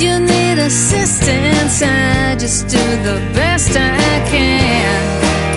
you need assistance, I just do the best I can.